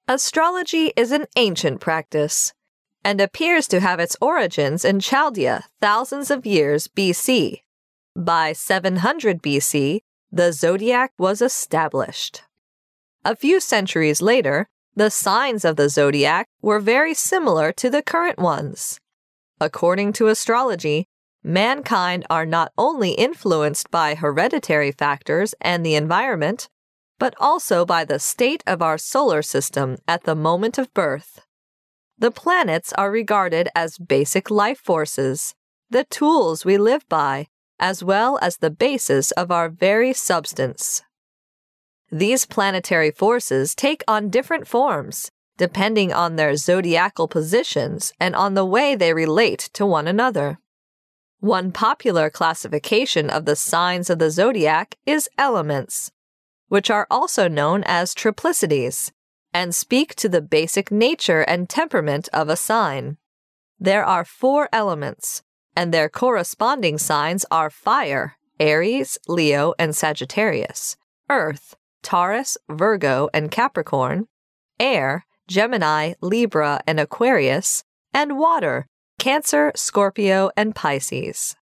Astrology is an ancient practice and appears to have its origins in Chaldea thousands of years BC. By 700 BC, the zodiac was established. A few centuries later, the signs of the zodiac were very similar to the current ones. According to astrology, mankind are not only influenced by hereditary factors and the environment, but also by the state of our solar system at the moment of birth. The planets are regarded as basic life forces, the tools we live by, as well as the basis of our very substance. These planetary forces take on different forms, depending on their zodiacal positions and on the way they relate to one another. One popular classification of the signs of the zodiac is elements, which are also known as triplicities, and speak to the basic nature and temperament of a sign. There are 4 elements, and their corresponding signs are fire, Aries, Leo, and Sagittarius; earth, Taurus, Virgo, and Capricorn; air, Gemini, Libra, and Aquarius; and water, Cancer, Scorpio, and Pisces.